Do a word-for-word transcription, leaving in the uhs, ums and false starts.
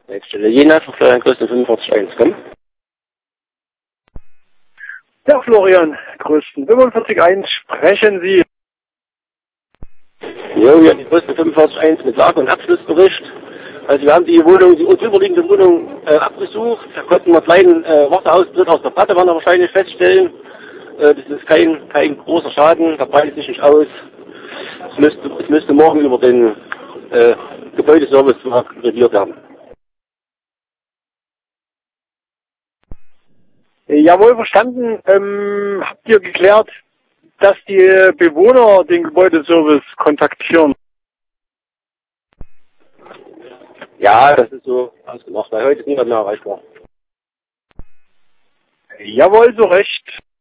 Stelle Jena für Florian Grösten fünfundvierzig eins, komm. Ja, Florian Grösten fünfundvierzig eins, sprechen Sie. Jo, hier die Grösten fünfundvierzig eins mit Lage- und Abschlussbericht. Also wir haben die Wohnung, die drüberliegende Wohnung äh, abgesucht. Da konnten wir einen kleinen äh, Wasseraustritt aus der Platte werden wir wahrscheinlich feststellen. Äh, das ist kein, kein großer Schaden, da breitet sich nicht aus. Es müsste, es müsste morgen über den äh, Gebäudeservice regiert werden. Jawohl, verstanden. Ähm, habt ihr geklärt, dass die Bewohner den Gebäudeservice kontaktieren? Ja, das ist so ausgemacht, weil heute ist niemand mehr erreichbar. Jawohl, so recht.